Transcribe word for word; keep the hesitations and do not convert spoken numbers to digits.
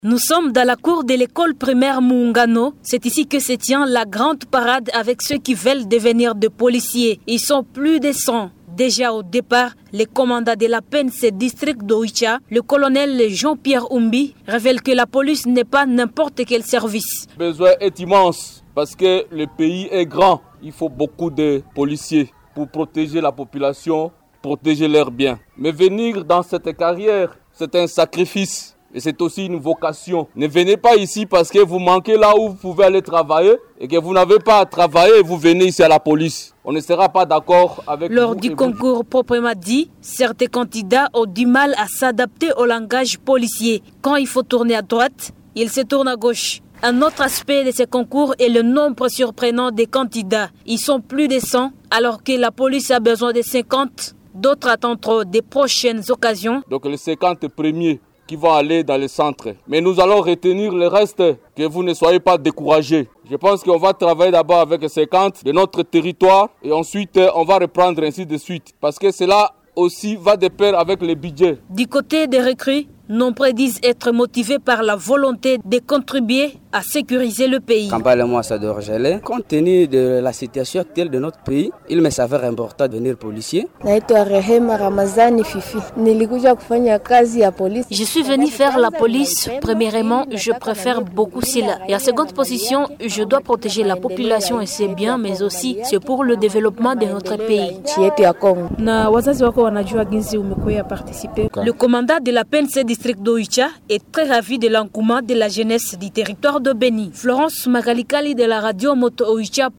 Nous sommes dans la cour de l'école primaire Muungano. C'est ici que se tient la grande parade avec ceux qui veulent devenir des policiers. Ils sont plus de cent. Déjà au départ, le commandant de la P N C district d'Oicha, le colonel Jean-Pierre Oumbi, révèle que la police n'est pas n'importe quel service. Le besoin est immense parce que le pays est grand. Il faut beaucoup de policiers pour protéger la population, protéger leurs biens. Mais venir dans cette carrière, c'est un sacrifice. Et c'est aussi une vocation. Ne venez pas ici parce que vous manquez là où vous pouvez aller travailler et que vous n'avez pas à travailler et vous venez ici à la police. On ne sera pas d'accord avec Lors vous. du concours vous. proprement dit, certains candidats ont du mal à s'adapter au langage policier. Quand il faut tourner à droite, ils se tournent à gauche. Un autre aspect de ce concours est le nombre surprenant des candidats. Ils sont plus de cent alors que la police a besoin de cinquante. D'autres attendront des prochaines occasions. Donc les cinquante premiers qui vont aller dans le centre. Mais nous allons retenir le reste, que vous ne soyez pas découragés. Je pense qu'on va travailler d'abord avec cinquante de notre territoire et ensuite on va reprendre ainsi de suite. Parce que cela aussi va de pair avec le budget. Du côté des recrues, nombreux disent être motivés par la volonté de contribuer à sécuriser le pays. Kambale Ambassadeur Gelé, compte tenu de la situation actuelle de notre pays, il me s'avère important de devenir policier. Je suis venu faire la police. Premièrement, je préfère beaucoup cela. Et en seconde position, je dois protéger la population et ses biens, mais aussi c'est pour le développement de notre pays. Le commandant de la P N C district d'Oicha est très ravi de l'engouement de la jeunesse du territoire de Beni. Florence Magalikali de la radio Moto Oicha